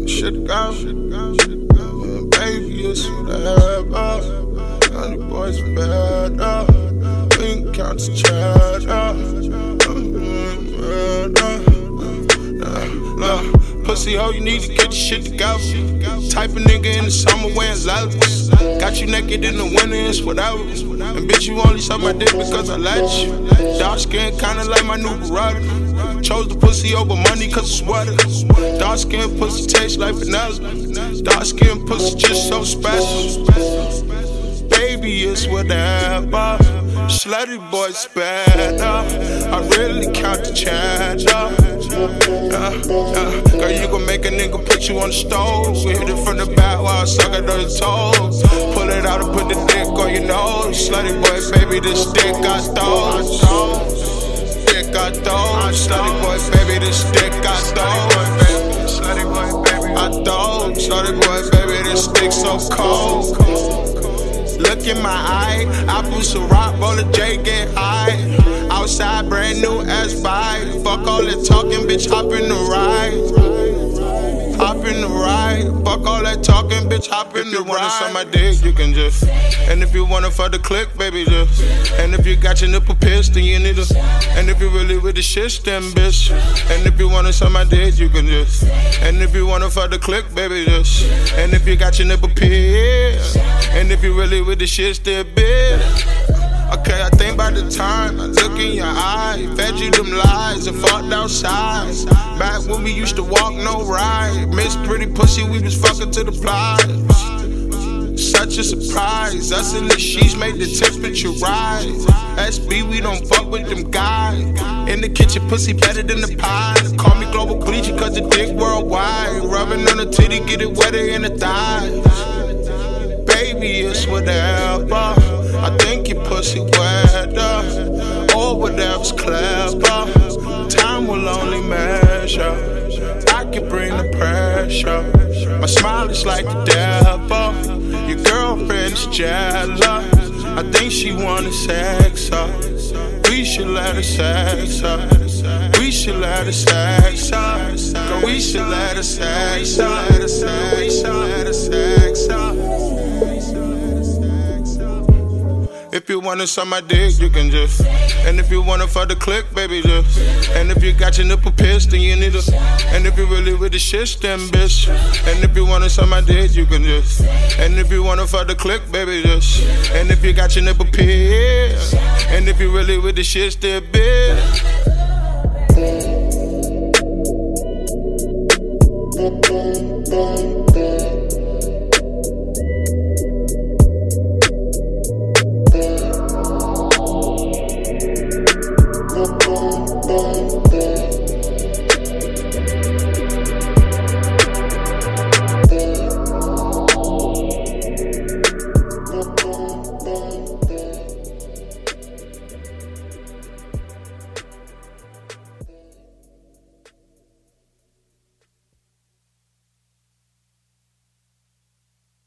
shit go. Man, baby, it's whatever. And the boys bad up. We can count the cheddar. Pussy hoe, you need to get your shit together. Type of nigga in the summer wearing leathers. Got you naked in the winter, it's whatever. And bitch, you only suck my dick because I let you. Dark skin, kinda like my new brother. Chose the pussy over money cause it's sweater. Dark skin pussy tastes like vanilla. Dark skin pussy just so special. Baby, it's whatever. Slutty boys bad up. I really count the cheddar. Girl, you gon' make a nigga put you on the stove. We hit it from the back while I suck it on your toes. Pull it out and put the dick on your nose. Slutty boy, baby, this dick got those. Dick got those. Slutty boy, baby, this dick got those. Slutty boy, baby, I those. Slutty boy, baby, this dick so cold. Look in my eye, I boost a rock, roll a J, get high. Outside, brand new S5. Fuck all that talking, bitch, hop in the ride. Hop in the ride. Fuck all that talking, bitch, hop in the ride. If you wanna suck my dick, you can just. And if you wanna fuck the click, baby, just. And if you got your nipple pierced, then you need to. And if you really with the shit, then bitch. And if you wanna suck my dick, you can just. And if you wanna fuck the click, baby, just. And if you got your nipple pierced. And if you really with the shit, still bitch. Okay, I think by the time I look in your eye, fed you them lies and fucked outside. Back when we used to walk, no ride. Miss pretty pussy, we was fucking to the plies. Such a surprise, us in the sheets made the temperature rise. SB, we don't fuck with them guys. In the kitchen, pussy better than the pie. Call me global bleacher cause the dick worldwide. Rubbing on the titty, get it wetter in the thighs. Baby, it's whatever. I think your pussy wetter. Or whatever's clever. Time will only measure. I can bring the pressure. My smile is like the devil. Your girlfriend's jealous. I think she wanna sex her. We should let her sex her. We should let her sex her. Girl, we should let her sex her. We should let her sex her. If you wanna suck my dick, you can just. And if you wanna fuck the click, baby, just. And if you got your nipple pierced, then you need to. And if you really with the shit, then bitch. And if you wanna suck my dick, you can just. And if you wanna fuck the click, baby, just. And if you got your nipple pierced. And if you really with the shit, then bitch.